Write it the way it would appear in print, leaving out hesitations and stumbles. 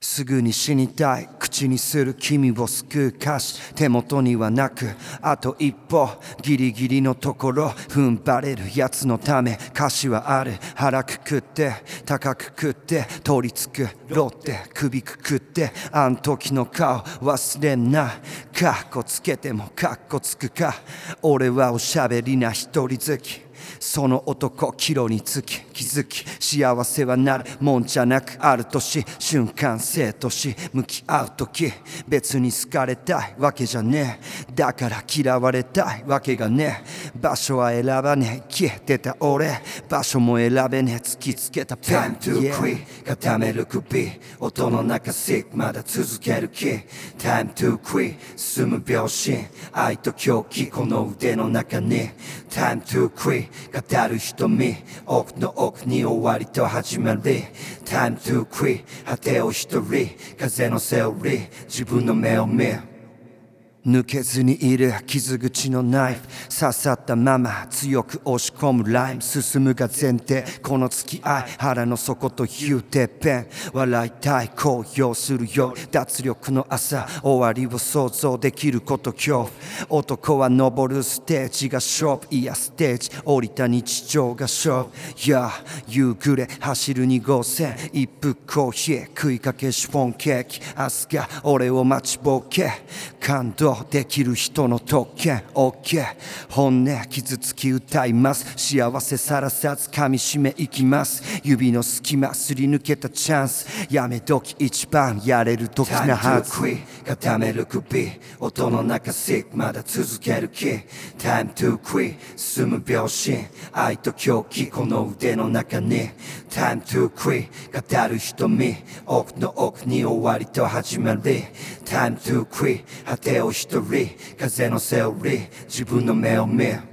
すぐに死にたい口にする君を救う歌詞手元にはなくあと一歩ギリギリのところ踏ん張れるやつのため歌詞はある腹くくって高くくって取り付くろって首くくってあん時の顔忘れんなかっこつけてもかっこつくか俺はおしゃべりな一人好きその男キロにつき気づき幸せはなるもんじゃなくある年瞬間生とし向き合う時別に好かれたいわけじゃねえだから嫌われたいわけがねえ場所は選ばねえ消えてた俺場所も選べねえ突きつけたペン Time to quit 固める首音の中 sick まだ続ける気 Time to quit 進む秒針愛と狂気この腕の中に Time to quit語る瞳奥の奥に終わりと始まり Time to quit 果てを一人風のセオリー自分の目を見る抜けずにいる傷口のナイフ刺さったまま強く押し込むライム進むが前提この付き合い腹の底というてっぺん笑いたい高揚するよ脱力の朝終わりを想像できること恐怖男は登るステージが勝負いやステージ降りた日常が勝負いや夕暮れ走る2号線一服コーヒー食いかけシフォンケーキ明日が俺を待ちぼけ感動できる人の特権 OK 本音傷つき歌います幸せさらさず噛み締めいきます指の隙間すり抜けたチャンスやめ時一番やれる時なはず Time to quit 固める首音の中 sick まだ続ける気 Time to quit 進む秒針愛と狂気この腕の中に Time to quit 語る瞳奥の奥に終わりと始まり Time to quit 果てを一人風のセオリー自分の目を見る